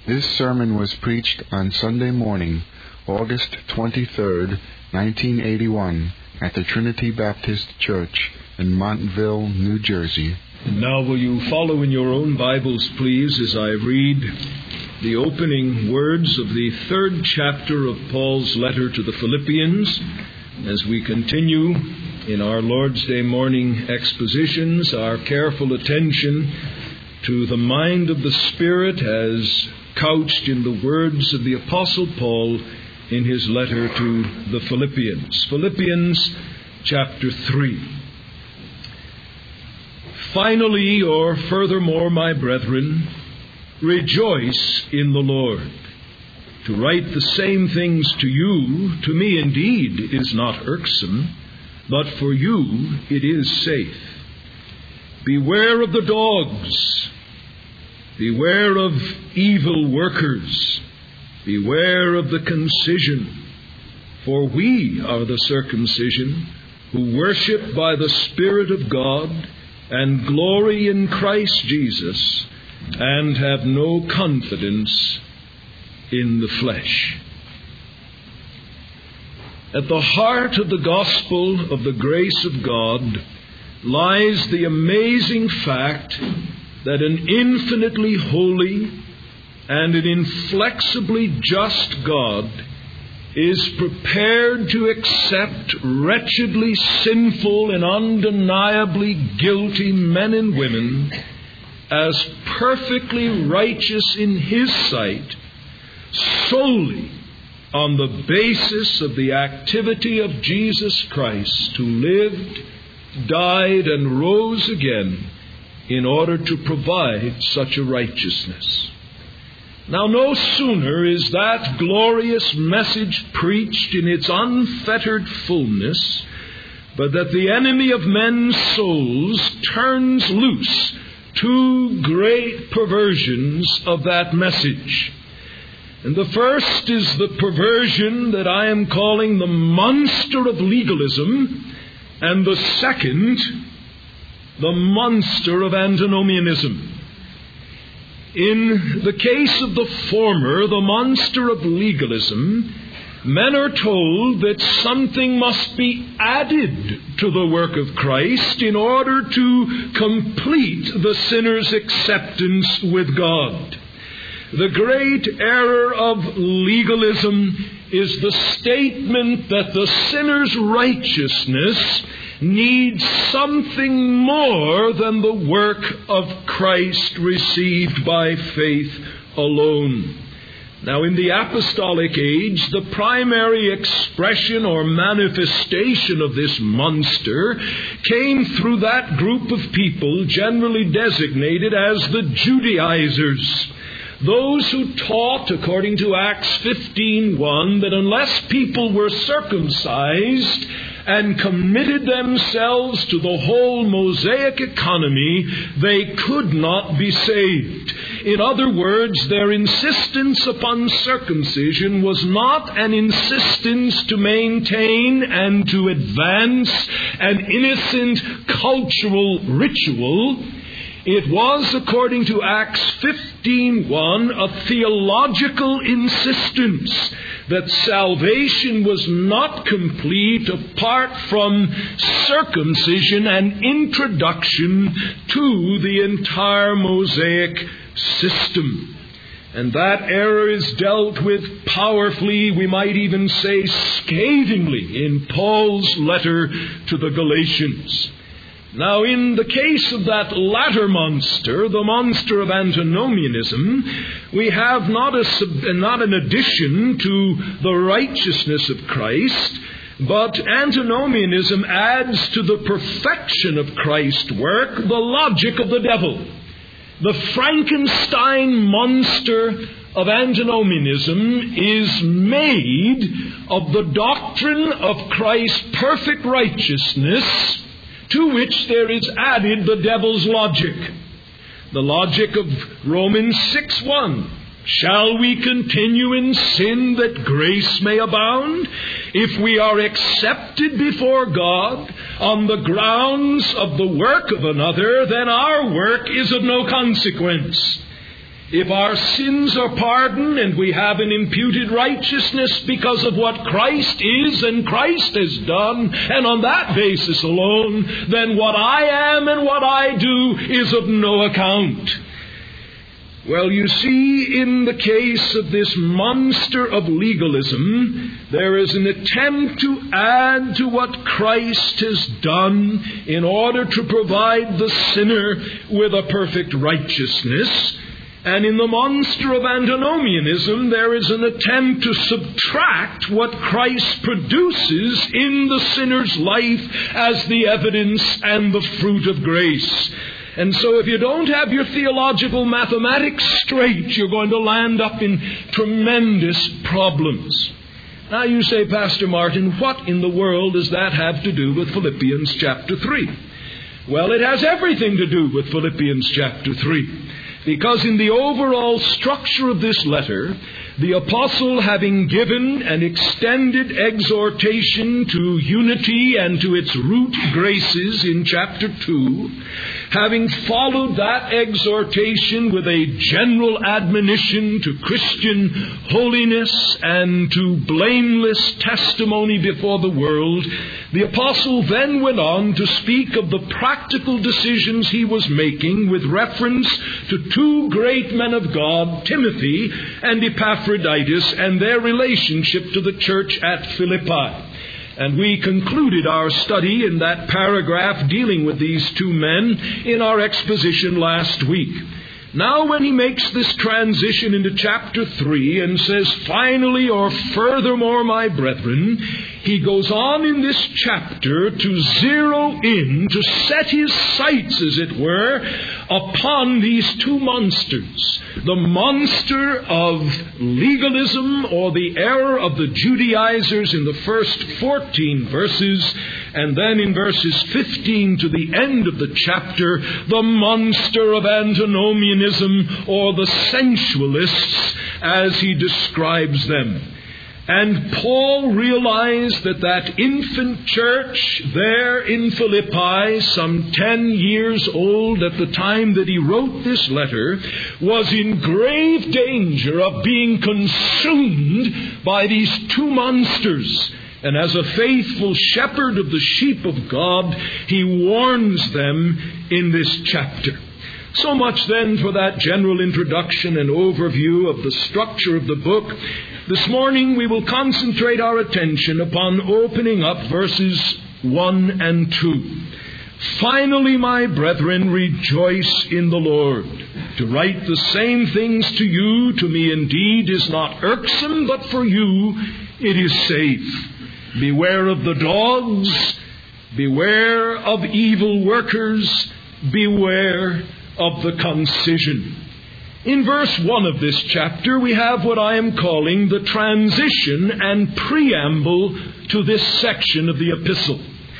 This sermon was preached on Sunday morning, August 23rd, 1981, at the Trinity Baptist Church in Montville, New Jersey. Now will you follow in your own Bibles, please, as I read the opening words of the third chapter of Paul's letter to the Philippians, as we continue in our Lord's Day morning expositions, our careful attention to the mind of the Spirit as couched in the words of the Apostle Paul in his letter to the Philippians. Philippians chapter 3. Finally, or furthermore, my brethren, rejoice in the Lord. To write the same things to you, to me indeed, is not irksome, but for you it is safe. Beware of the dogs. Beware of evil workers. Beware of the concision. For we are the circumcision, who worship by the Spirit of God, and glory in Christ Jesus, and have no confidence in the flesh. At the heart of the gospel of the grace of God lies the amazing fact that an infinitely holy and an inflexibly just God is prepared to accept wretchedly sinful and undeniably guilty men and women as perfectly righteous in His sight solely on the basis of the activity of Jesus Christ, who lived, died, and rose again in order to provide such a righteousness. Now, no sooner is that glorious message preached in its unfettered fullness, but that the enemy of men's souls turns loose two great perversions of that message. And the first is the perversion that I am calling the monster of legalism, and the second, the monster of antinomianism. In the case of the former, the monster of legalism, men are told that something must be added to the work of Christ in order to complete the sinner's acceptance with God. The great error of legalism is the statement that the sinner's righteousness needs something more than the work of Christ received by faith alone. Now, in the apostolic age, the primary expression or manifestation of this monster came through that group of people generally designated as the Judaizers. Those who taught, according to Acts 15:1, that unless people were circumcised and committed themselves to the whole Mosaic economy, they could not be saved. In other words, their insistence upon circumcision was not an insistence to maintain and to advance an innocent cultural ritual. It was, according to Acts 15:1, a theological insistence that salvation was not complete apart from circumcision and introduction to the entire Mosaic system. And that error is dealt with powerfully, we might even say scathingly, in Paul's letter to the Galatians. Now, in the case of that latter monster, the monster of antinomianism, we have not an addition to the righteousness of Christ, but antinomianism adds to the perfection of Christ's work the logic of the devil. The Frankenstein monster of antinomianism is made of the doctrine of Christ's perfect righteousness, to which there is added the devil's logic. The logic of Romans 6:1. Shall we continue in sin that grace may abound? If we are accepted before God on the grounds of the work of another, then our work is of no consequence. If our sins are pardoned and we have an imputed righteousness because of what Christ is and Christ has done, and on that basis alone, then what I am and what I do is of no account. Well, you see, in the case of this monster of legalism, there is an attempt to add to what Christ has done in order to provide the sinner with a perfect righteousness. And in the monster of antinomianism, there is an attempt to subtract what Christ produces in the sinner's life as the evidence and the fruit of grace. And so if you don't have your theological mathematics straight, you're going to land up in tremendous problems. Now you say, Pastor Martin, what in the world does that have to do with Philippians chapter 3? Well, it has everything to do with Philippians chapter 3. Because in the overall structure of this letter, the apostle, having given an extended exhortation to unity and to its root graces in chapter 2, having followed that exhortation with a general admonition to Christian holiness and to blameless testimony before the world, the apostle then went on to speak of the practical decisions he was making with reference to two great men of God, Timothy and Epaphroditus, and their relationship to the church at Philippi. And we concluded our study in that paragraph dealing with these two men in our exposition last week. Now when he makes this transition into chapter 3 and says, finally or furthermore, my brethren, he goes on in this chapter to zero in, to set his sights, as it were, upon these two monsters. The monster of legalism, or the error of the Judaizers in the first 14 verses, and then in verses 15 to the end of the chapter, the monster of antinomianism, or the sensualists, as he describes them. And Paul realized that infant church there in Philippi, some 10 years old at the time that he wrote this letter, was in grave danger of being consumed by these two monsters. And as a faithful shepherd of the sheep of God, he warns them in this chapter. So much then for that general introduction and overview of the structure of the book. This morning we will concentrate our attention upon opening up verses 1 and 2. Finally, my brethren, rejoice in the Lord. To write the same things to you, to me indeed, is not irksome, but for you it is safe. Beware of the dogs, beware of evil workers, beware of the concision. In verse 1 of this chapter, we have what I am calling the transition and preamble to this section of the epistle.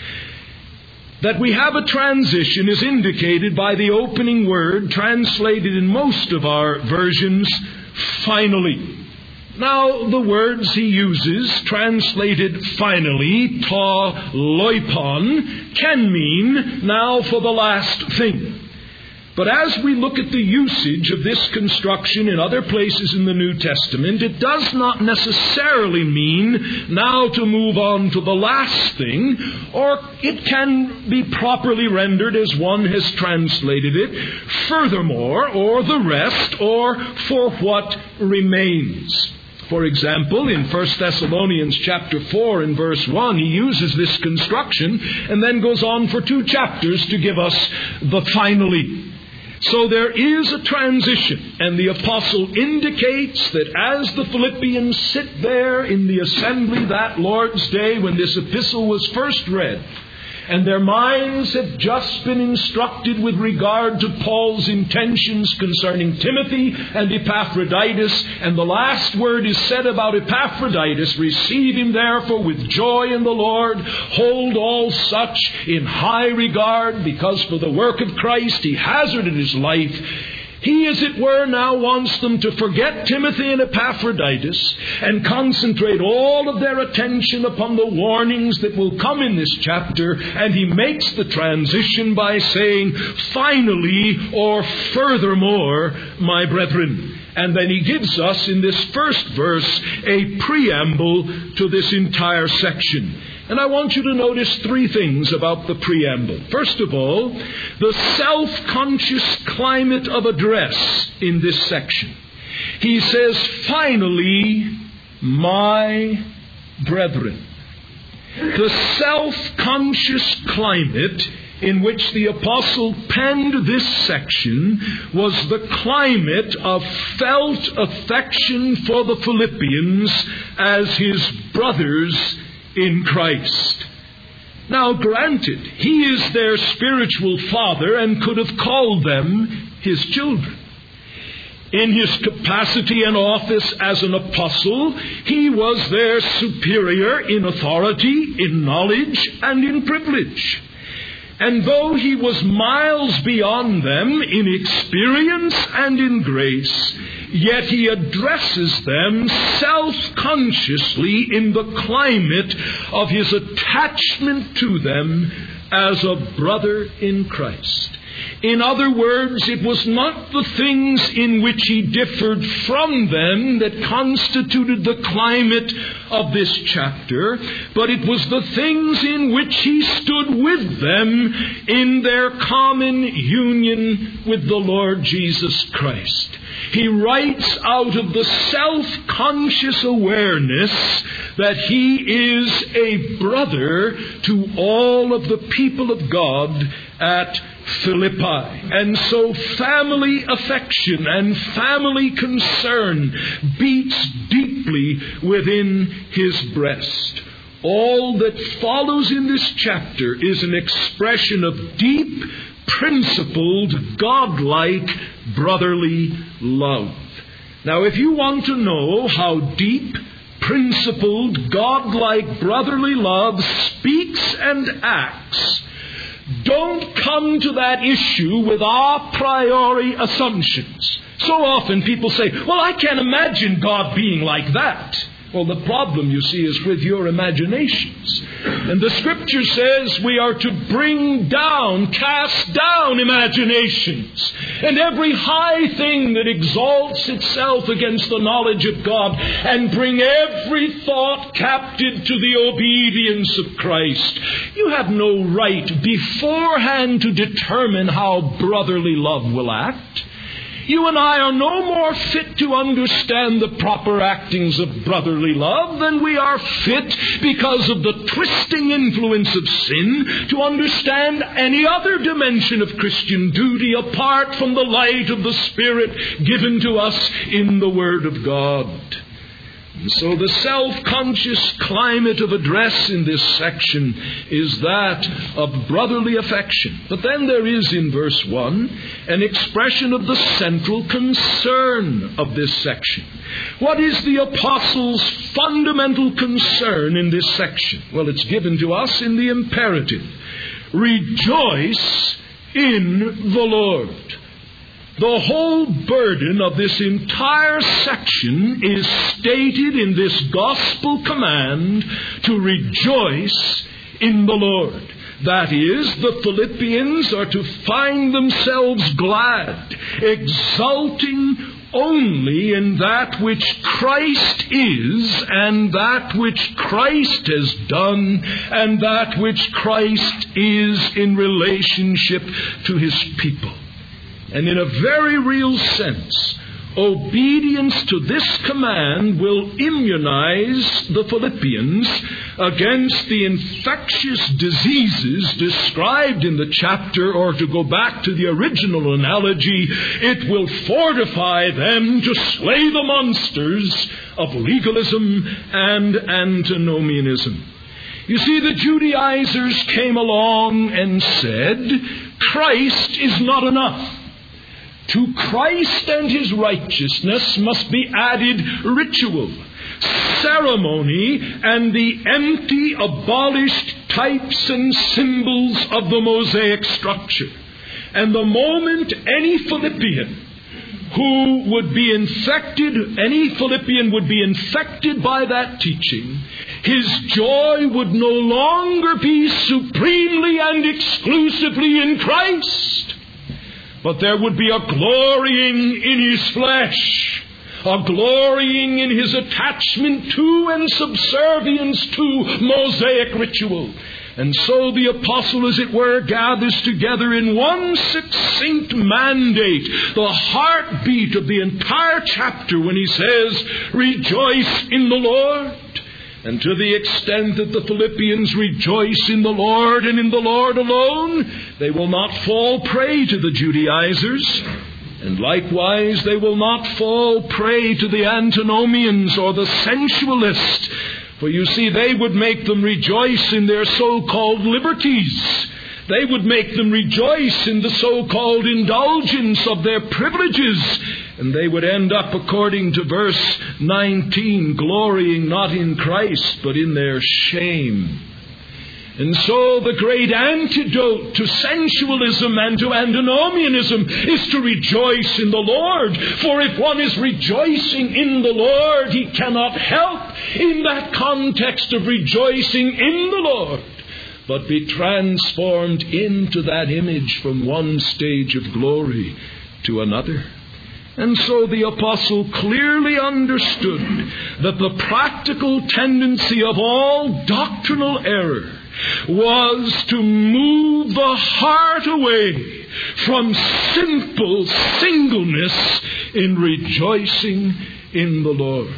That we have a transition is indicated by the opening word, translated in most of our versions, finally. Now, the words he uses, translated finally, ta loipon, can mean now for the last thing. But as we look at the usage of this construction in other places in the New Testament, it does not necessarily mean now to move on to the last thing, or it can be properly rendered as one has translated it, furthermore, or the rest, or for what remains. For example, in 1 Thessalonians chapter 4 and verse 1, he uses this construction and then goes on for 2 chapters to give us the finally. So there is a transition, and the apostle indicates that as the Philippians sit there in the assembly that Lord's Day when this epistle was first read, and their minds have just been instructed with regard to Paul's intentions concerning Timothy and Epaphroditus, and the last word is said about Epaphroditus, receive him therefore with joy in the Lord, hold all such in high regard, because for the work of Christ he hazarded his life. He, as it were, now wants them to forget Timothy and Epaphroditus and concentrate all of their attention upon the warnings that will come in this chapter. And he makes the transition by saying, finally, or furthermore, my brethren. And then he gives us in this first verse a preamble to this entire section. And I want you to notice three things about the preamble. First of all, the self-conscious climate of address in this section. He says, finally, my brethren. The self-conscious climate in which the apostle penned this section was the climate of felt affection for the Philippians as his brothers in Christ. Now, granted, he is their spiritual father and could have called them his children. In his capacity and office as an apostle, he was their superior in authority, in knowledge, and in privilege. And though he was miles beyond them in experience and in grace, yet he addresses them self-consciously in the climate of his attachment to them as a brother in Christ. In other words, it was not the things in which he differed from them that constituted the climate of this chapter, but it was the things in which he stood with them in their common union with the Lord Jesus Christ. He writes out of the self-conscious awareness that he is a brother to all of the people of God at Philippi. And so family affection and family concern beats deeply within his breast. All that follows in this chapter is an expression of deep, principled, godlike, brotherly love. Now, if you want to know how deep, principled, godlike, brotherly love speaks and acts, don't come to that issue with a priori assumptions. So often people say, well, I can't imagine God being like that. Well, the problem, you see, is with your imaginations. And the Scripture says we are to bring down, cast down imaginations, and every high thing that exalts itself against the knowledge of God, and bring every thought captive to the obedience of Christ. You have no right beforehand to determine how brotherly love will act. You and I are no more fit to understand the proper actings of brotherly love than we are fit, because of the twisting influence of sin, to understand any other dimension of Christian duty apart from the light of the Spirit given to us in the Word of God. And so the self-conscious climate of address in this section is that of brotherly affection. But then there is in verse 1 an expression of the central concern of this section. What is the apostle's fundamental concern in this section? Well, it's given to us in the imperative. Rejoice in the Lord. The whole burden of this entire section is stated in this gospel command to rejoice in the Lord. That is, the Philippians are to find themselves glad, exulting only in that which Christ is, and that which Christ has done, and that which Christ is in relationship to his people. And in a very real sense, obedience to this command will immunize the Philippians against the infectious diseases described in the chapter, or to go back to the original analogy, it will fortify them to slay the monsters of legalism and antinomianism. You see, the Judaizers came along and said, Christ is not enough. To Christ and his righteousness must be added ritual, ceremony, and the empty, abolished types and symbols of the Mosaic structure. And the moment any Philippian who would be infected, any Philippian would be infected by that teaching, his joy would no longer be supremely and exclusively in Christ, but there would be a glorying in his flesh, a glorying in his attachment to and subservience to Mosaic ritual. And so the apostle, as it were, gathers together in one succinct mandate the heartbeat of the entire chapter when he says, "Rejoice in the Lord." And to the extent that the Philippians rejoice in the Lord and in the Lord alone, they will not fall prey to the Judaizers. And likewise, they will not fall prey to the antinomians or the sensualists. For you see, they would make them rejoice in their so-called liberties. They would make them rejoice in the so-called indulgence of their privileges. And they would end up, according to verse 19, glorying not in Christ, but in their shame. And so the great antidote to sensualism and to antinomianism is to rejoice in the Lord. For if one is rejoicing in the Lord, he cannot help, in that context of rejoicing in the Lord, but be transformed into that image from one stage of glory to another. And so the apostle clearly understood that the practical tendency of all doctrinal error was to move the heart away from simple singleness in rejoicing in the Lord.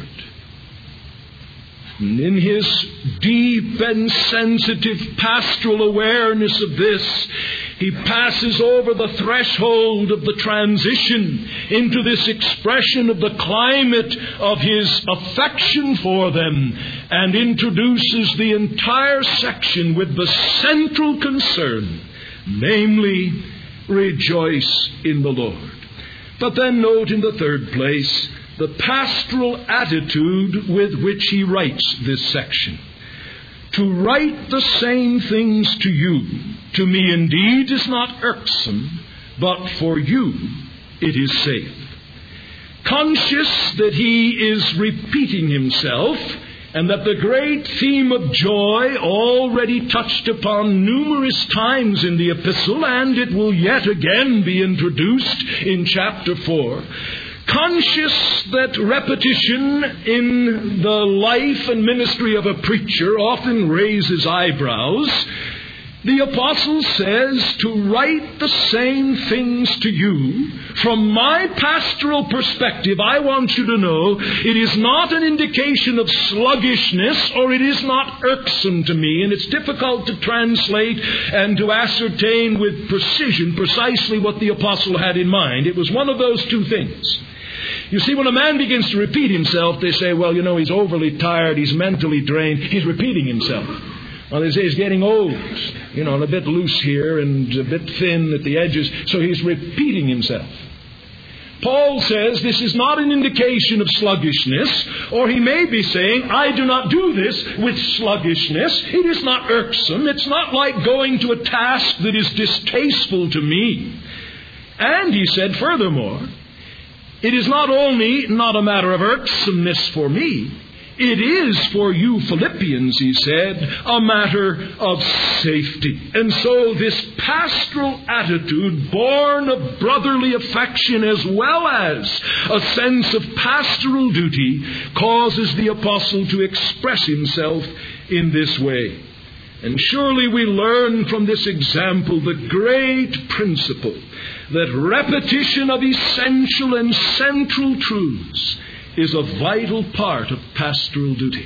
And in his deep and sensitive pastoral awareness of this, he passes over the threshold of the transition into this expression of the climate of his affection for them and introduces the entire section with the central concern, namely, rejoice in the Lord. But then note in the third place the pastoral attitude with which he writes this section. To write the same things to you, to me indeed is not irksome, but for you it is safe. Conscious that he is repeating himself, and that the great theme of joy, already touched upon numerous times in the epistle, and it will yet again be introduced in chapter 4, conscious that repetition in the life and ministry of a preacher often raises eyebrows, the apostle says to write the same things to you. From my pastoral perspective, I want you to know it is not an indication of sluggishness, or it is not irksome to me, and it's difficult to translate and to ascertain with precision precisely what the apostle had in mind. It was one of those two things. You see, when a man begins to repeat himself, they say, well, he's overly tired, he's mentally drained, he's repeating himself. Well, they say he's getting old, a bit loose here and a bit thin at the edges, so he's repeating himself. Paul says this is not an indication of sluggishness, or he may be saying, I do not do this with sluggishness. It is not irksome. It's not like going to a task that is distasteful to me. And he said, furthermore, it is not only not a matter of irksomeness for me, it is for you Philippians, he said, a matter of safety. And so this pastoral attitude, born of brotherly affection as well as a sense of pastoral duty, causes the apostle to express himself in this way. And surely we learn from this example the great principle that repetition of essential and central truths is a vital part of pastoral duty.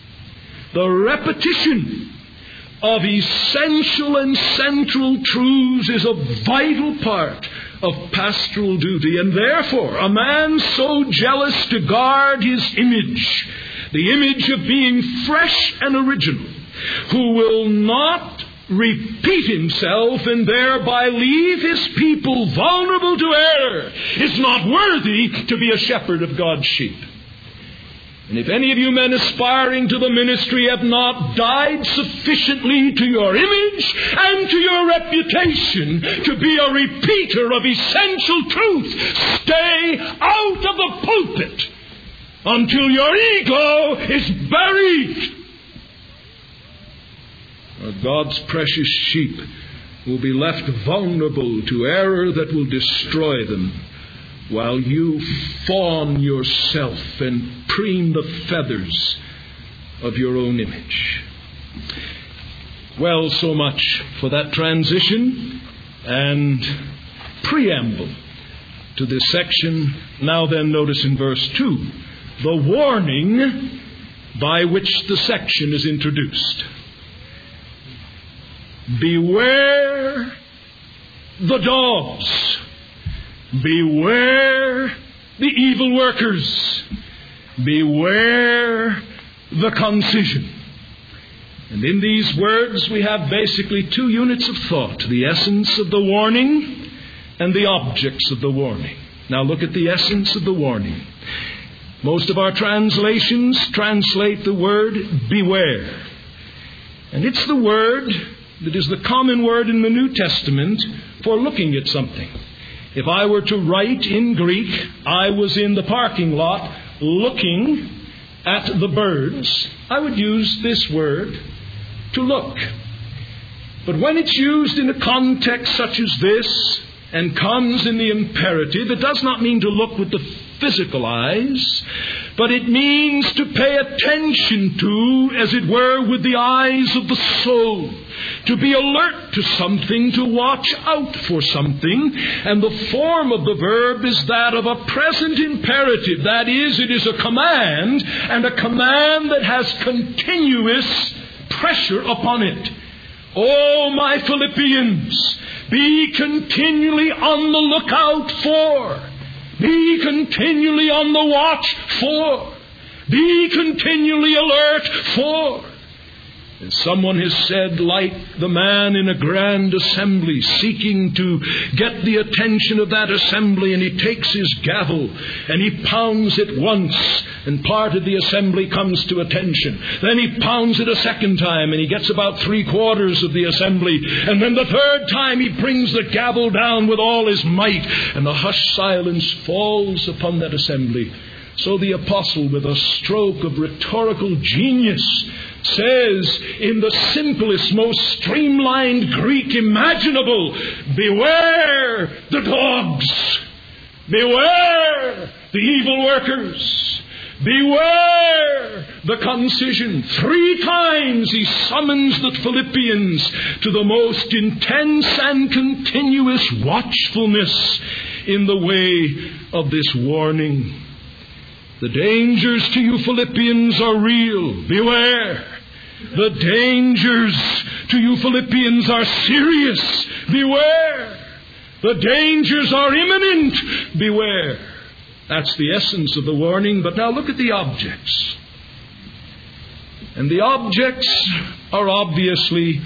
The repetition of essential and central truths is a vital part of pastoral duty, and therefore a man so jealous to guard his image, the image of being fresh and original, who will not repeat himself and thereby leave his people vulnerable to error, is not worthy to be a shepherd of God's sheep. And if any of you men aspiring to the ministry have not died sufficiently to your image and to your reputation to be a repeater of essential truth, stay out of the pulpit until your ego is buried. Or God's precious sheep will be left vulnerable to error that will destroy them, while you fawn yourself and preen the feathers of your own image. Well, so much for that transition and preamble to this section. Now then, notice in verse 2, the warning by which the section is introduced. Beware the dogs. Beware the evil workers. Beware the concision. And in these words we have basically two units of thought: the essence of the warning and the objects of the warning. Now look at the essence of the warning. Most of our translations translate the word beware. And it's the word that is the common word in the New Testament for looking at something. If I were to write in Greek, I was in the parking lot looking at the birds, I would use this word, to look. But when it's used in a context such as this and comes in the imperative, it does not mean to look with the physical eyes, but it means to pay attention to, as it were, with the eyes of the soul. To be alert to something, to watch out for something. And the form of the verb is that of a present imperative. That is, it is a command, and a command that has continuous pressure upon it. Oh, my Philippians, be continually on the lookout for. Be continually on the watch for. Be continually alert for. As someone has said, like the man in a grand assembly seeking to get the attention of that assembly, and he takes his gavel and he pounds it once, and part of the assembly comes to attention. Then he pounds it a second time, and he gets about 3/4 of the assembly. And then the third time he brings the gavel down with all his might, and the hushed silence falls upon that assembly. So the apostle, with a stroke of rhetorical genius, says in the simplest, most streamlined Greek imaginable, beware the dogs. Beware the evil workers. Beware the concision. 3 times he summons the Philippians to the most intense and continuous watchfulness in the way of this warning. The dangers to you Philippians are real. Beware. The dangers to you Philippians are serious. Beware. The dangers are imminent. Beware. That's the essence of the warning. But now look at the objects. And the objects are obviously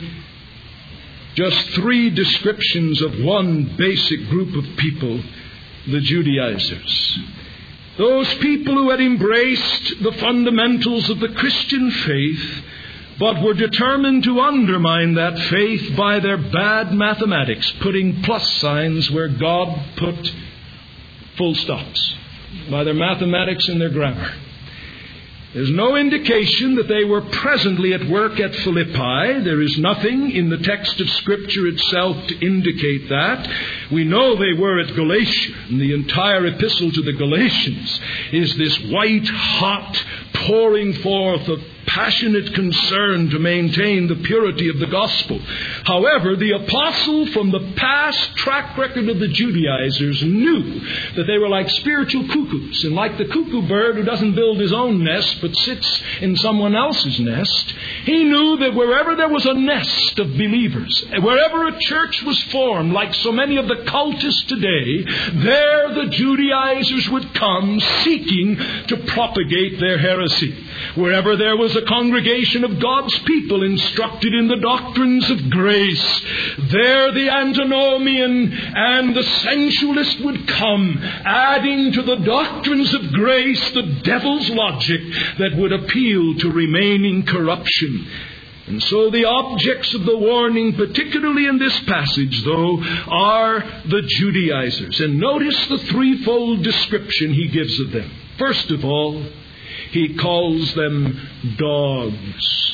just 3 descriptions of one basic group of people, the Judaizers. Those people who had embraced the fundamentals of the Christian faith, but were determined to undermine that faith by their bad mathematics, putting plus signs where God put full stops, by their mathematics and their grammar. There's no indication that they were presently at work at Philippi. There is nothing in the text of Scripture itself to indicate that. We know they were at Galatia, and the entire epistle to the Galatians is this white-hot pouring forth of passionate concern to maintain the purity of the gospel. However, the apostle, from the past track record of the Judaizers, knew that they were like spiritual cuckoos, and like the cuckoo bird who doesn't build his own nest but sits in someone else's nest. He knew that wherever there was a nest of believers, wherever a church was formed, like so many of the cultists today, there the Judaizers would come seeking to propagate their heresy. Wherever there was a congregation of God's people instructed in the doctrines of grace, there the antinomian and the sensualist would come, adding to the doctrines of grace the devil's logic, that would appeal to remaining corruption. And so the objects of the warning, particularly in this passage, though, are the Judaizers. And notice the threefold description he gives of them. First of all, he calls them dogs.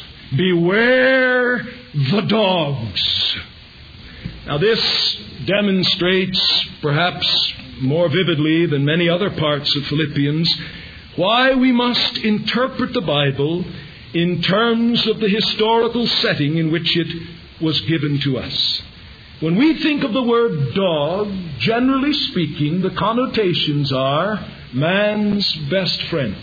Beware the dogs. Now this demonstrates, perhaps more vividly than many other parts of Philippians, why we must interpret the Bible in terms of the historical setting in which it was given to us. When we think of the word dog, generally speaking, the connotations are man's best friend.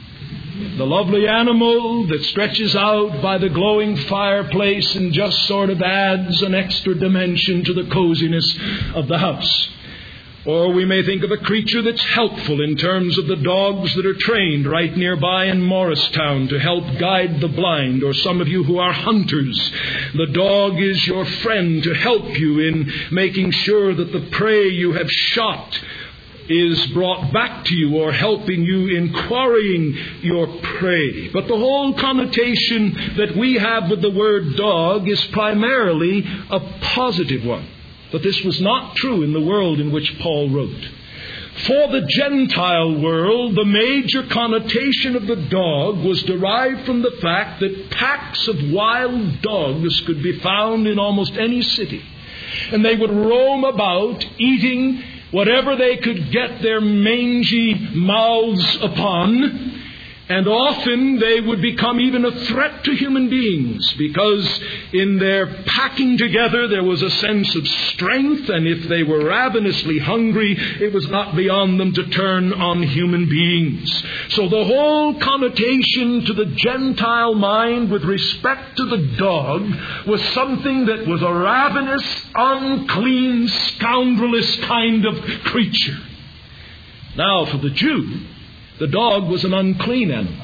The lovely animal that stretches out by the glowing fireplace and just sort of adds an extra dimension to the coziness of the house. Or we may think of a creature that's helpful in terms of the dogs that are trained right nearby in Morristown to help guide the blind. Or some of you who are hunters, the dog is your friend to help you in making sure that the prey you have shot is brought back to you, or helping you in quarrying your prey. But the whole connotation that we have with the word dog is primarily a positive one. But this was not true in the world in which Paul wrote. For the Gentile world, the major connotation of the dog was derived from the fact that packs of wild dogs could be found in almost any city. And they would roam about eating whatever they could get their mangy mouths upon. And often they would become even a threat to human beings, because in their packing together there was a sense of strength, and if they were ravenously hungry, it was not beyond them to turn on human beings. So the whole connotation to the Gentile mind with respect to the dog was something that was a ravenous, unclean, scoundrelous kind of creature. Now for the Jew, the dog was an unclean animal.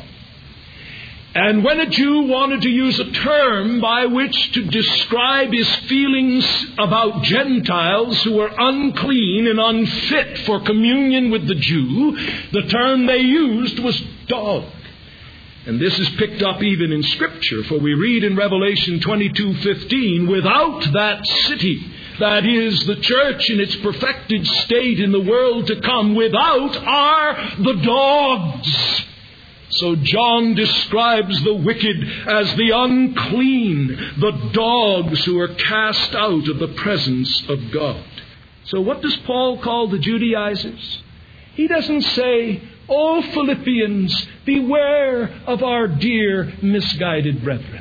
And when a Jew wanted to use a term by which to describe his feelings about Gentiles who were unclean and unfit for communion with the Jew, the term they used was dog. And this is picked up even in Scripture, for we read in Revelation 22:15, without that city, that is, the church in its perfected state in the world to come, without are the dogs. So John describes the wicked as the unclean, the dogs who are cast out of the presence of God. So what does Paul call the Judaizers? He doesn't say, "Oh, Philippians, beware of our dear misguided brethren.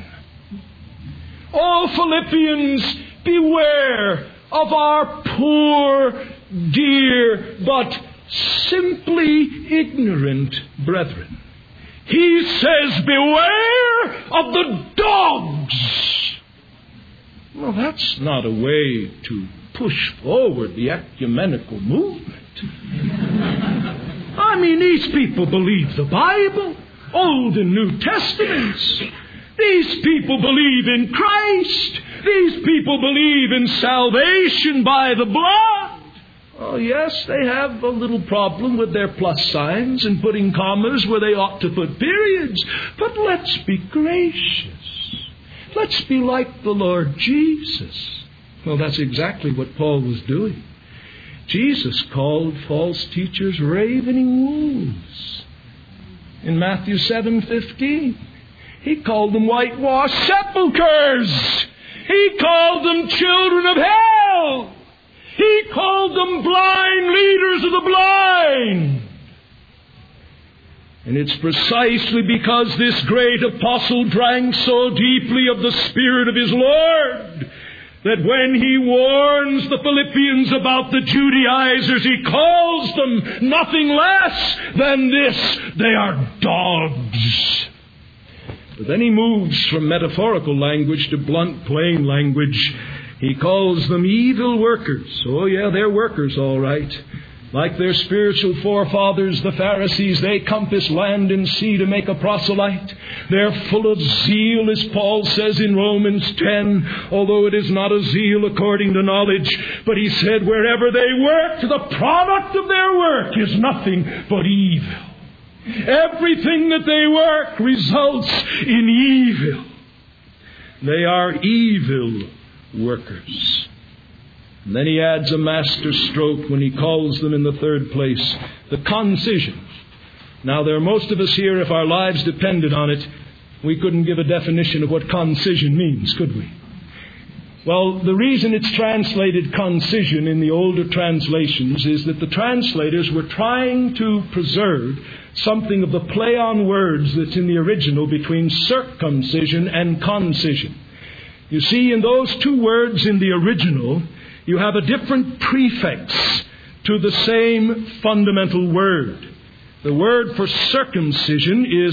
Oh, Philippians, beware of our poor, dear, but simply ignorant brethren." He says, beware of the dogs. Well, that's not a way to push forward the ecumenical movement. I mean, these people believe the Bible, Old and New Testaments. These people believe in Christ. These people believe in salvation by the blood. Oh, yes, they have a little problem with their plus signs and putting commas where they ought to put periods. But let's be gracious. Let's be like the Lord Jesus. Well, that's exactly what Paul was doing. Jesus called false teachers ravening wolves. In Matthew 7:15, he called them whitewashed sepulchres. He called them children of hell. He called them blind leaders of the blind. And it's precisely because this great apostle drank so deeply of the Spirit of his Lord that when he warns the Philippians about the Judaizers, he calls them nothing less than this: they are dogs. But then he moves from metaphorical language to blunt, plain language. He calls them evil workers. Oh yeah, they're workers, all right. Like their spiritual forefathers, the Pharisees, they compass land and sea to make a proselyte. They're full of zeal, as Paul says in Romans 10, although it is not a zeal according to knowledge. But he said wherever they work, the product of their work is nothing but evil. Everything that they work results in evil. They are evil workers. And then he adds a master stroke when he calls them in the third place, the concision. Now, there are most of us here, if our lives depended on it, we couldn't give a definition of what concision means, could we? Well, the reason it's translated concision in the older translations is that the translators were trying to preserve something of the play on words that's in the original between circumcision and concision. You see, in those two words in the original, you have a different prefix to the same fundamental word. The word for circumcision is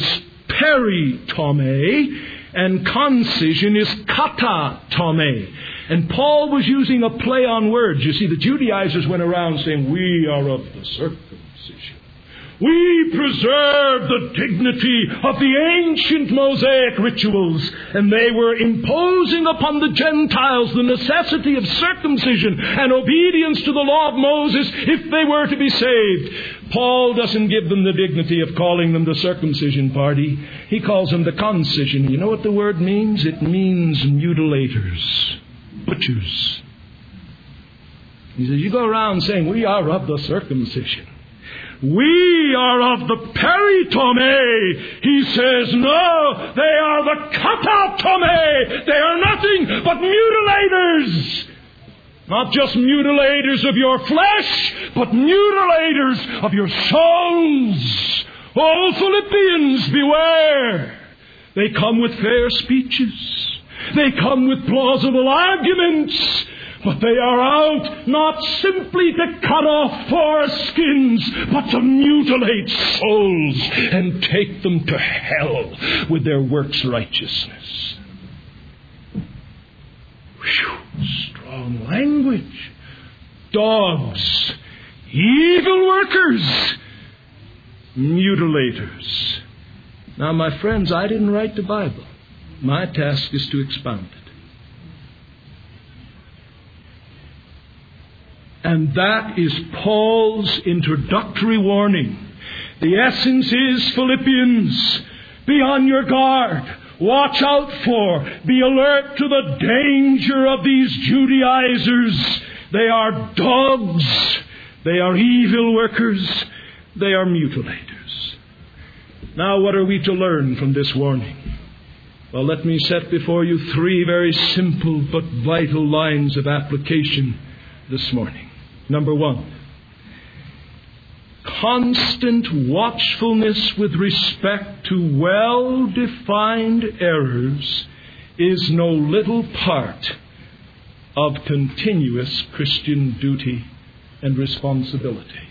peritome, and concision is katatome. And Paul was using a play on words. You see, the Judaizers went around saying, we are of the circumcision. We preserve the dignity of the ancient Mosaic rituals. And they were imposing upon the Gentiles the necessity of circumcision and obedience to the law of Moses if they were to be saved. Paul doesn't give them the dignity of calling them the circumcision party. He calls them the concision. You know what the word means? It means mutilators, butchers. He says, you go around saying, we are of the circumcision. We are of the peritome. He says, no, they are the katatome. They are nothing but mutilators. Not just mutilators of your flesh, but mutilators of your souls. Oh, Philippians, beware. They come with fair speeches. They come with plausible arguments. But they are out not simply to cut off foreskins, but to mutilate souls and take them to hell with their works righteousness. Whew, strong language. Dogs, evil workers, mutilators. Now, my friends, I didn't write the Bible. My task is to expound it. And that is Paul's introductory warning. The essence is, Philippians, be on your guard. Watch out for, be alert to the danger of these Judaizers. They are dogs. They are evil workers. They are mutilators. Now, what are we to learn from this warning? Well, let me set before you three very simple but vital lines of application this morning. Number one, constant watchfulness with respect to well-defined errors is no little part of continuous Christian duty and responsibility.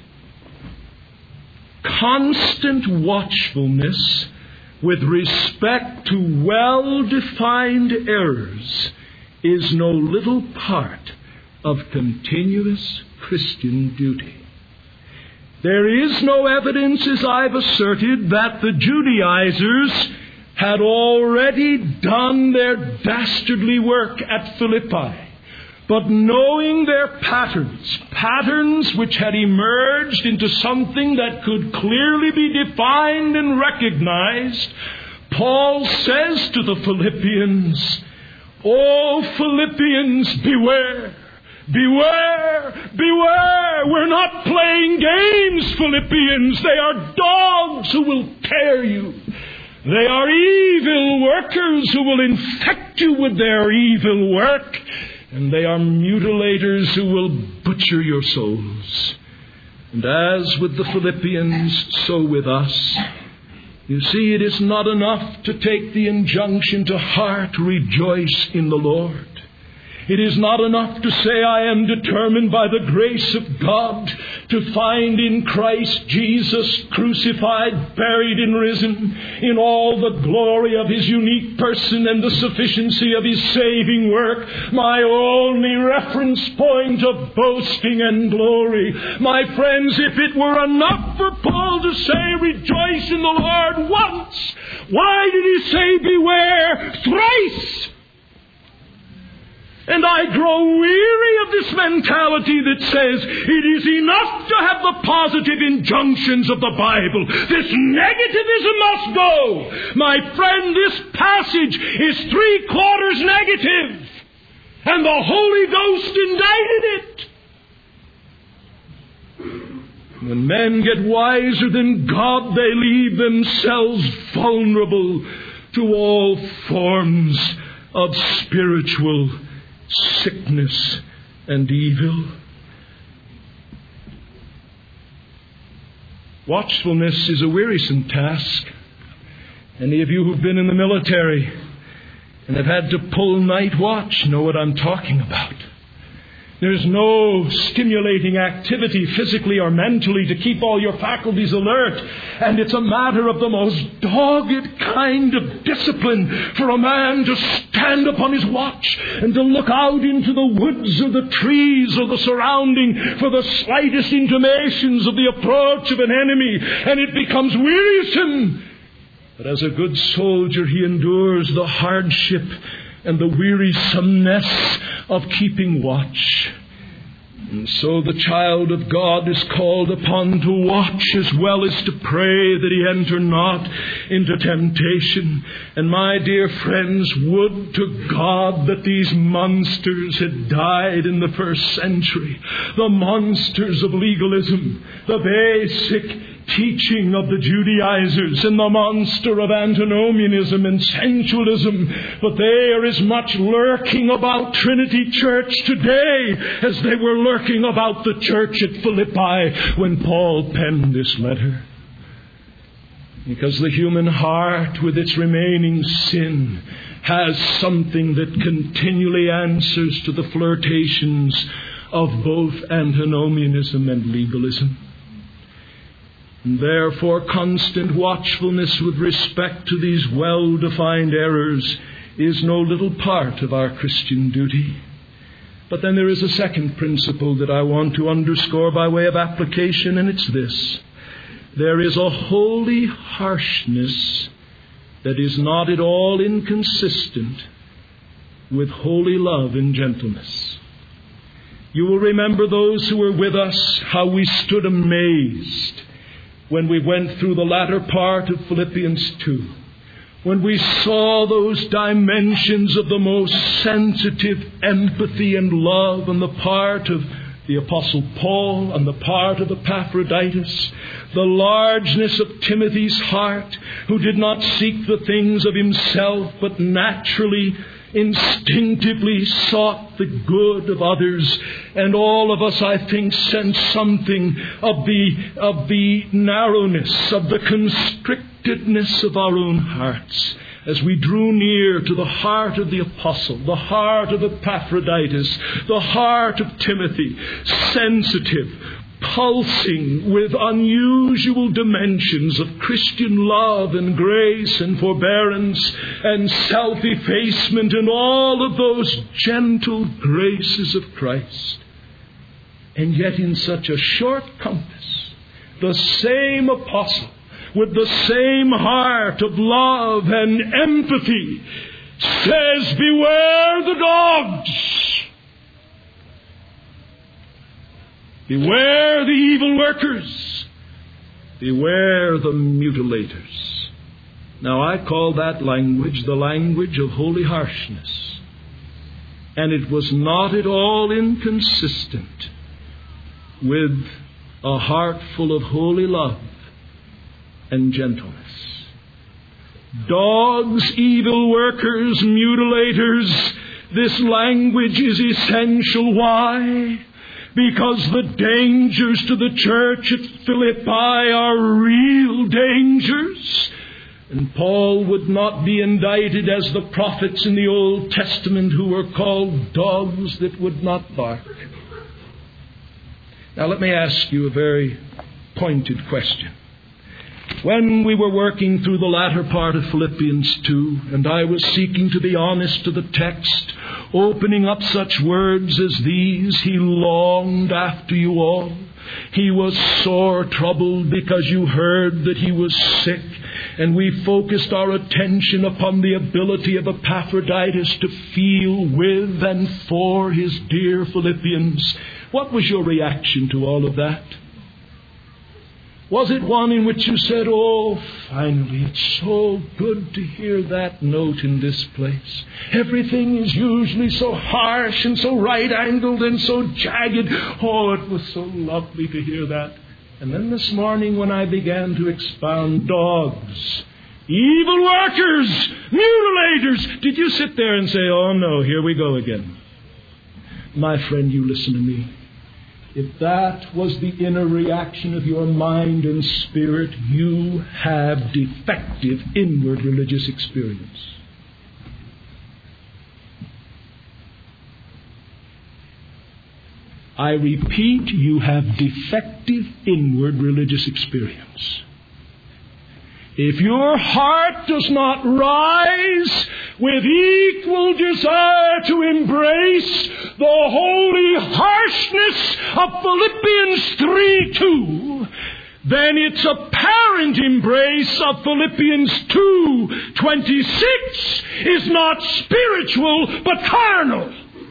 Constant watchfulness with respect to well-defined errors is no little part of continuous Christian duty. There is no evidence, as I've asserted, that the Judaizers had already done their dastardly work at Philippi. But knowing their patterns which had emerged into something that could clearly be defined and recognized, Paul says to the Philippians, "Oh, Philippians, beware! Beware! Beware! We're not playing games, Philippians. They are dogs who will tear you. They are evil workers who will infect you with their evil work. And they are mutilators who will butcher your souls." And as with the Philippians, so with us. You see, it is not enough to take the injunction to heart, rejoice in the Lord. It is not enough to say, I am determined by the grace of God to find in Christ Jesus crucified, buried, and risen, in all the glory of His unique person and the sufficiency of His saving work, my only reference point of boasting and glory. My friends, if it were enough for Paul to say, rejoice in the Lord once, why did he say, beware thrice? And I grow weary of this mentality that says it is enough to have the positive injunctions of the Bible. This negativism must go. My friend, this passage is 3/4 negative. And the Holy Ghost indicted it. When men get wiser than God, they leave themselves vulnerable to all forms of spiritual sickness and evil. Watchfulness is a wearisome task. Any of you who've been in the military and have had to pull night watch know what I'm talking about. There's no stimulating activity physically or mentally to keep all your faculties alert. And it's a matter of the most dogged kind of discipline for a man to stand upon his watch and to look out into the woods or the trees or the surrounding for the slightest intimations of the approach of an enemy. And it becomes wearisome. But as a good soldier, he endures the hardship and the wearisomeness of keeping watch. And so the child of God is called upon to watch as well as to pray that he enter not into temptation. And my dear friends, would to God that these monsters had died in the first century. The monsters of legalism, the basic teaching of the Judaizers, and the monster of antinomianism and sensualism. But they are as much lurking about Trinity Church today as they were lurking about the church at Philippi when Paul penned this letter. Because the human heart, with its remaining sin, has something that continually answers to the flirtations of both antinomianism and legalism. And therefore, constant watchfulness with respect to these well-defined errors is no little part of our Christian duty. But then there is a second principle that I want to underscore by way of application, and it's this. There is a holy harshness that is not at all inconsistent with holy love and gentleness. You will remember, those who were with us, how we stood amazed when we went through the latter part of Philippians 2, when we saw those dimensions of the most sensitive empathy and love on the part of the Apostle Paul, on the part of Epaphroditus, the largeness of Timothy's heart, who did not seek the things of himself, but naturally, instinctively sought the good of others. And all of us, I think, sense something of the narrowness, of the constrictedness of our own hearts as we drew near to the heart of the apostle, the heart of Epaphroditus, the heart of Timothy, sensitive, pulsing with unusual dimensions of Christian love and grace and forbearance and self-effacement and all of those gentle graces of Christ. And yet in such a short compass, the same apostle, with the same heart of love and empathy, says, "Beware the dogs. Beware the evil workers. Beware the mutilators." Now, I call that language the language of holy harshness. And it was not at all inconsistent with a heart full of holy love and gentleness. Dogs, evil workers, mutilators, this language is essential. Why? Because the dangers to the church at Philippi are real dangers. And Paul would not be indicted as the prophets in the Old Testament who were called dogs that would not bark. Now let me ask you a very pointed question. When we were working through the latter part of Philippians 2, and I was seeking to be honest to the text, opening up such words as these, "He longed after you all, He was sore troubled because you heard that he was sick, and we focused our attention upon the ability of Epaphroditus to feel with and for his dear Philippians. What was your reaction to all of that? Was it one in which you said, "Oh, finally, it's so good to hear that note in this place. Everything is usually so harsh and so right-angled and so jagged. Oh, it was so lovely to hear that." And then this morning when I began to expound dogs, evil workers, mutilators, did you sit there and say, "Oh no, here we go again"? My friend, you listen to me. If that was the inner reaction of your mind and spirit, you have defective inward religious experience. I repeat, you have defective inward religious experience. If your heart does not rise with equal desire to embrace the holy harshness of Philippians 3:2, then its apparent embrace of Philippians 2:26 is not spiritual but carnal.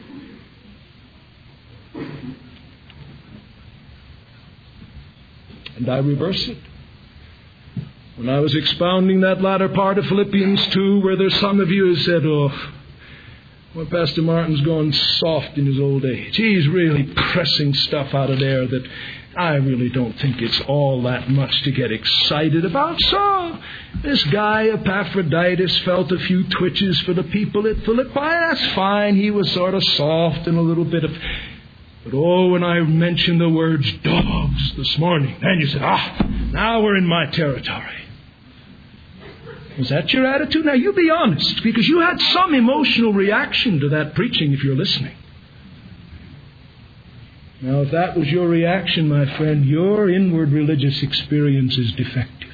And I reverse it. When I was expounding that latter part of Philippians 2, where there's some of you who said, "Oh, well, Pastor Martin's going soft in his old age. He's really pressing stuff out of there that I really don't think it's all that much to get excited about." So, this guy Epaphroditus felt a few twitches for the people at Philippi. That's fine. He was sort of soft and a little bit of... But when I mentioned the words dogs this morning, then you said, now we're in my territory. Was that your attitude? Now, you be honest, because you had some emotional reaction to that preaching if you're listening. Now, if that was your reaction, my friend, your inward religious experience is defective.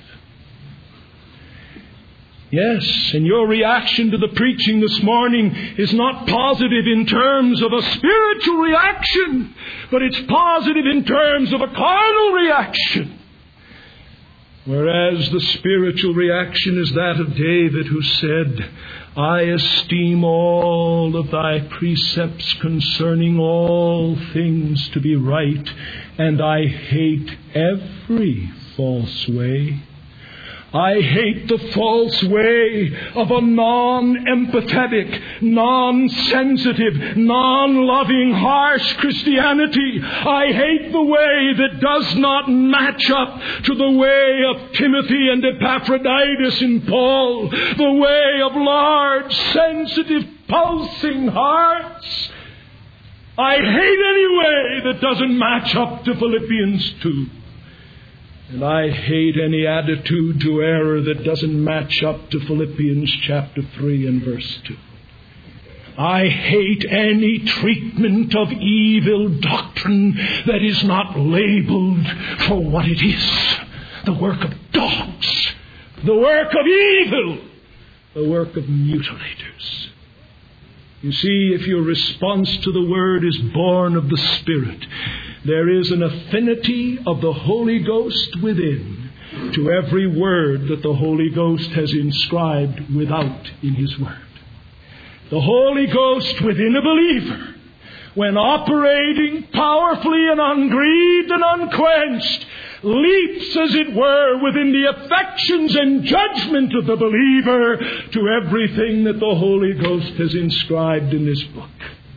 Yes, and your reaction to the preaching this morning is not positive in terms of a spiritual reaction, but it's positive in terms of a carnal reaction. Whereas the spiritual reaction is that of David, who said, "I esteem all of thy precepts concerning all things to be right, and I hate every false way." I hate the false way of a non-empathetic, non-sensitive, non-loving, harsh Christianity. I hate the way that does not match up to the way of Timothy and Epaphroditus and Paul, the way of large, sensitive, pulsing hearts. I hate any way that doesn't match up to Philippians 2. And I hate any attitude to error that doesn't match up to Philippians chapter 3 and verse 2. I hate any treatment of evil doctrine that is not labeled for what it is. The work of dogs. The work of evil. The work of mutilators. You see, if your response to the Word is born of the Spirit, there is an affinity of the Holy Ghost within to every word that the Holy Ghost has inscribed without in His Word. The Holy Ghost within a believer, when operating powerfully and ungrieved and unquenched, leaps, as it were, within the affections and judgment of the believer to everything that the Holy Ghost has inscribed in this book.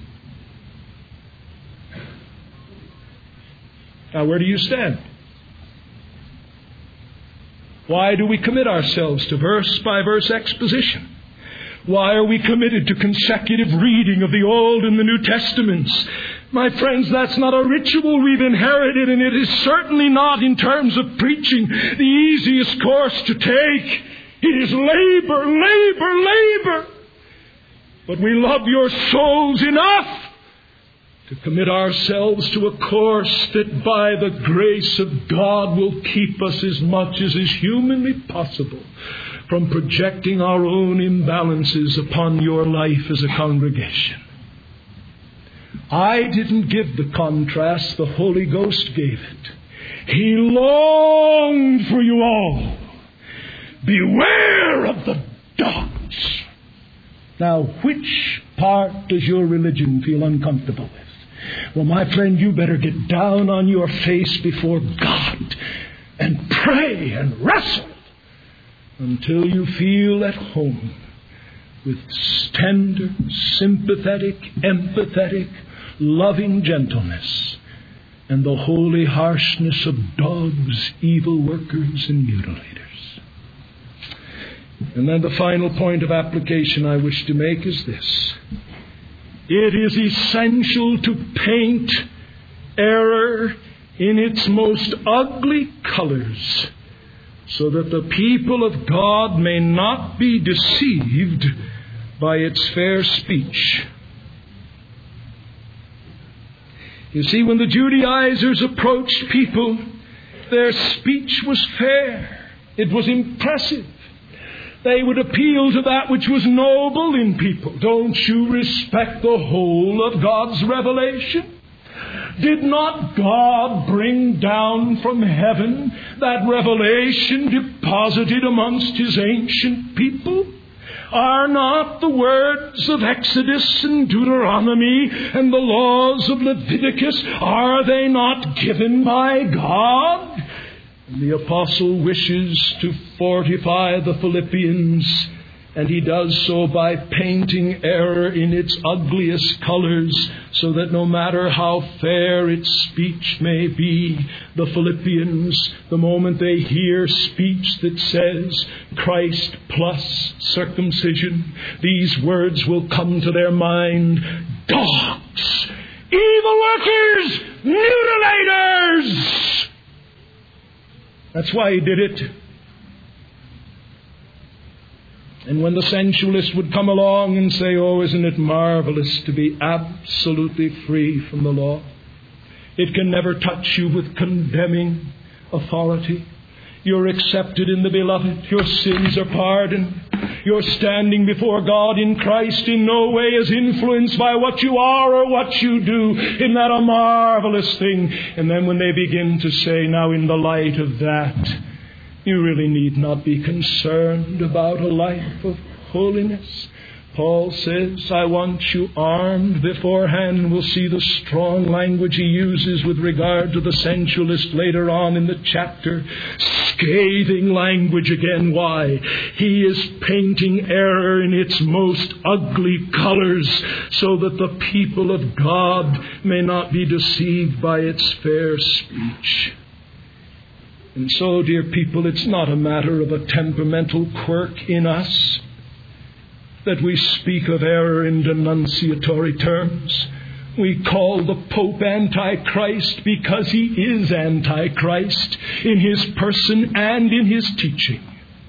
Now, where do you stand? Why do we commit ourselves to verse-by-verse exposition? Why are we committed to consecutive reading of the Old and the New Testaments? My friends, that's not a ritual we've inherited, and it is certainly not, in terms of preaching, the easiest course to take. It is labor, labor, labor. But we love your souls enough to commit ourselves to a course that by the grace of God will keep us as much as is humanly possible from projecting our own imbalances upon your life as a congregation. I didn't give the contrast, the Holy Ghost gave it. He longed for you all. Beware of the dogs. Now, which part does your religion feel uncomfortable with? Well, my friend, you better get down on your face before God and pray and wrestle until you feel at home with tender, sympathetic, empathetic, loving gentleness and the holy harshness of dogs, evil workers, and mutilators. And then the final point of application I wish to make is this. It is essential to paint error in its most ugly colors so that the people of God may not be deceived by its fair speech. You see, when the Judaizers approached people, their speech was fair. It was impressive. They would appeal to that which was noble in people. Don't you respect the whole of God's revelation? Did not God bring down from heaven that revelation deposited amongst His ancient people? Are not the words of Exodus and Deuteronomy and the laws of Leviticus, are they not given by God? And the apostle wishes to fortify the Philippians, and he does so by painting error in its ugliest colors, so that no matter how fair its speech may be, the Philippians, the moment they hear speech that says Christ plus circumcision, these words will come to their mind: dogs, evil workers, mutilators. That's why he did it. And when the sensualist would come along and say, oh, isn't it marvelous to be absolutely free from the law? It can never touch you with condemning authority. You're accepted in the Beloved. Your sins are pardoned. Your standing before God in Christ in no way is influenced by what you are or what you do. Isn't that a marvelous thing? And then when they begin to say, now in the light of that, you really need not be concerned about a life of holiness. Paul says, I want you armed beforehand. And we'll see the strong language he uses with regard to the sensualist later on in the chapter. Scathing language again. Why? He is painting error in its most ugly colors so that the people of God may not be deceived by its fair speech. And so, dear people, it's not a matter of a temperamental quirk in us that we speak of error in denunciatory terms. We call the Pope Antichrist because he is Antichrist in his person and in his teaching.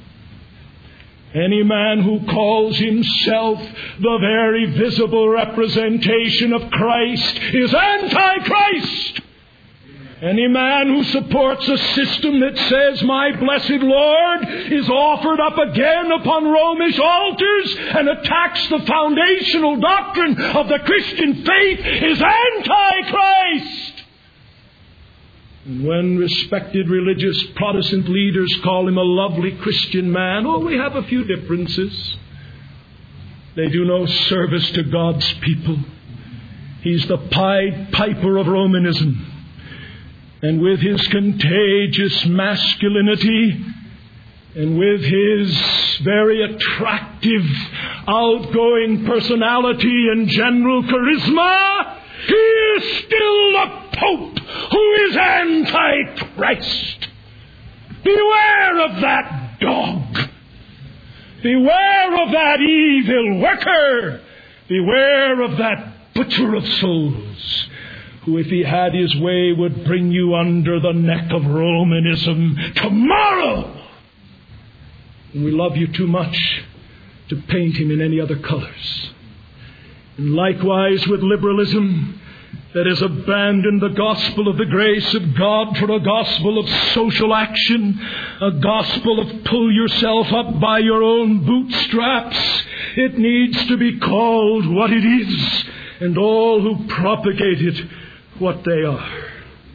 Any man who calls himself the very visible representation of Christ is Antichrist. Any man who supports a system that says, my blessed Lord is offered up again upon Romish altars and attacks the foundational doctrine of the Christian faith is Antichrist. And when respected religious Protestant leaders call him a lovely Christian man, oh, we have a few differences. They do no service to God's people. He's the Pied Piper of Romanism. And with his contagious masculinity and with his very attractive, outgoing personality and general charisma, he is still the Pope who is Antichrist. Beware of that dog. Beware of that evil worker. Beware of that butcher of souls, who, if he had his way, would bring you under the neck of Romanism tomorrow. And we love you too much to paint him in any other colors. And likewise with liberalism that has abandoned the gospel of the grace of God for a gospel of social action, a gospel of pull yourself up by your own bootstraps. It needs to be called what it is. and all who propagate it what they are.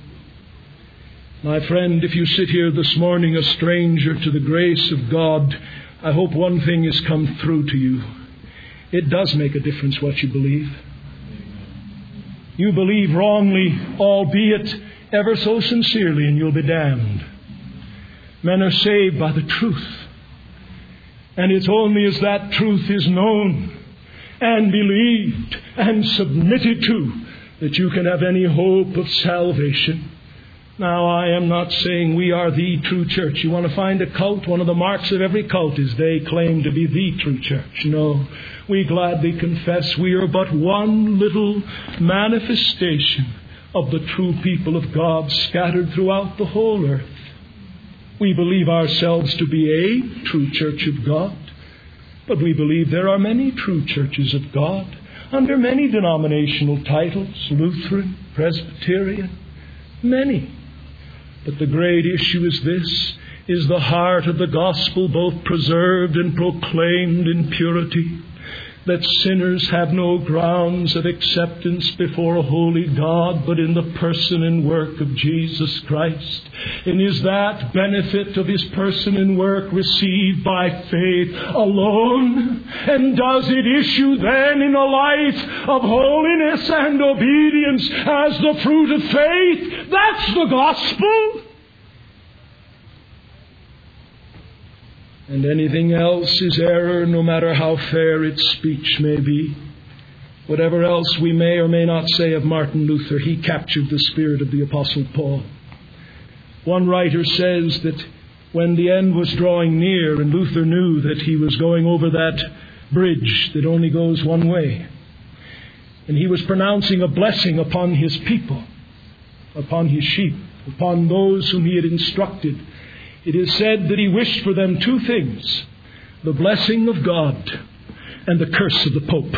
My friend, if you sit here this morning a stranger to the grace of God, I hope one thing has come through to you. It does make a difference what you believe. You believe wrongly, albeit ever so sincerely, and you'll be damned. Men are saved by the truth. And it's only as that truth is known and believed and submitted to that you can have any hope of salvation. Now, I am not saying we are the true church. You want to find a cult? One of the marks of every cult is they claim to be the true church. No, we gladly confess we are but one little manifestation of the true people of God scattered throughout the whole earth. We believe ourselves to be a true church of God, but we believe there are many true churches of God under many denominational titles, Lutheran, Presbyterian, many. But the great issue is this: is the heart of the gospel both preserved and proclaimed in purity, that sinners have no grounds of acceptance before a holy God but in the person and work of Jesus Christ? And is that benefit of His person and work received by faith alone? And does it issue then in a life of holiness and obedience as the fruit of faith? That's the gospel. And anything else is error, no matter how fair its speech may be. Whatever else we may or may not say of Martin Luther, he captured the spirit of the Apostle Paul. One writer says that when the end was drawing near and Luther knew that he was going over that bridge that only goes one way, and he was pronouncing a blessing upon his people, upon his sheep, upon those whom he had instructed, it is said that he wished for them two things: the blessing of God and the curse of the Pope.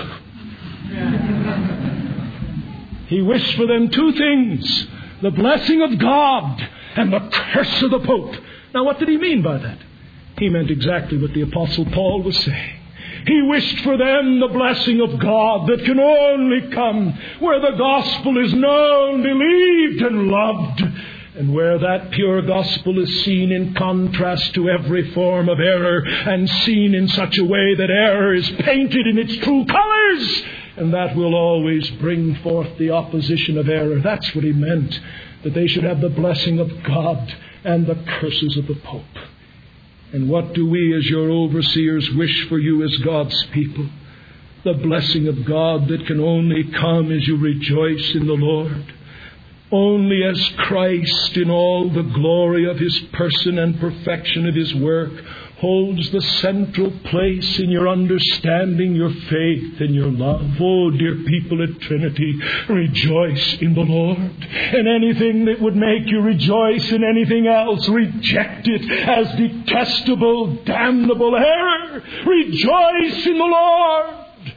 He wished for them two things: the blessing of God and the curse of the Pope. Now, what did he mean by that? He meant exactly what the Apostle Paul was saying. He wished for them the blessing of God that can only come where the gospel is known, believed, and loved, and where that pure gospel is seen in contrast to every form of error, and seen in such a way that error is painted in its true colors, and that will always bring forth the opposition of error. That's what he meant, that they should have the blessing of God and the curses of the Pope. And what do we as your overseers wish for you as God's people? The blessing of God that can only come as you rejoice in the Lord. Only as Christ, in all the glory of His person and perfection of His work, holds the central place in your understanding, your faith, and your love. Oh, dear people at Trinity, rejoice in the Lord. And anything that would make you rejoice in anything else, reject it as detestable, damnable error. Rejoice in the Lord.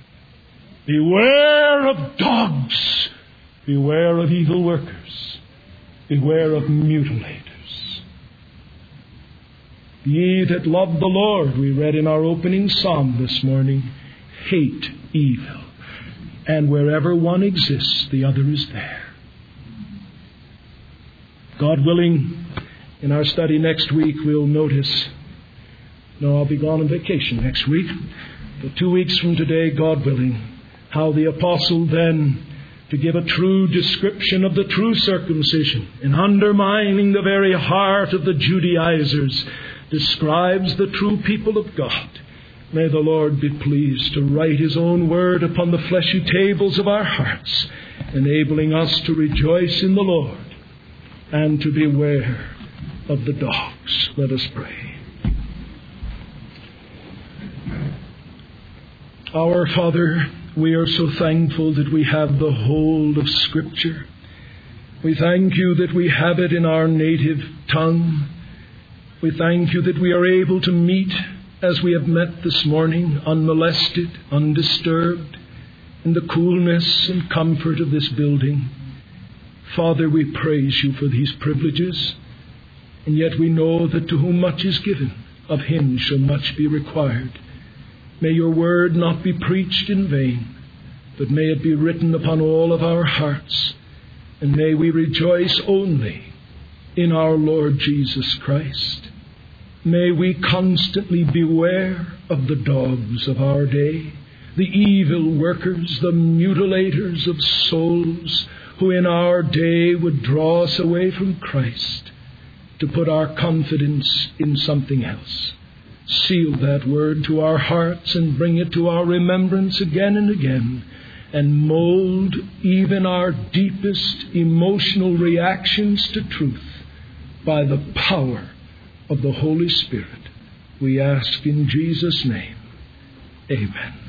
Beware of dogs. Beware of evil workers. Beware of mutilators. Ye that love the Lord, we read in our opening psalm this morning, hate evil. And wherever one exists, the other is there. God willing, in our study next week, we'll notice, I'll be gone on vacation next week, but 2 weeks from today, God willing, how the apostle then, to give a true description of the true circumcision, in undermining the very heart of the Judaizers, describes the true people of God. May the Lord be pleased to write His own word upon the fleshy tables of our hearts, enabling us to rejoice in the Lord and to beware of the dogs. Let us pray. Our Father, we are so thankful that we have the whole of Scripture. We thank You that we have it in our native tongue. We thank You that we are able to meet as we have met this morning, unmolested, undisturbed, in the coolness and comfort of this building. Father, we praise You for these privileges, and yet we know that to whom much is given, of him shall much be required. May Your word not be preached in vain, but may it be written upon all of our hearts, and may we rejoice only in our Lord Jesus Christ. May we constantly beware of the dogs of our day, the evil workers, the mutilators of souls, who in our day would draw us away from Christ to put our confidence in something else. Seal that word to our hearts and bring it to our remembrance again and again, and mold even our deepest emotional reactions to truth by the power of the Holy Spirit. We ask in Jesus' name. Amen.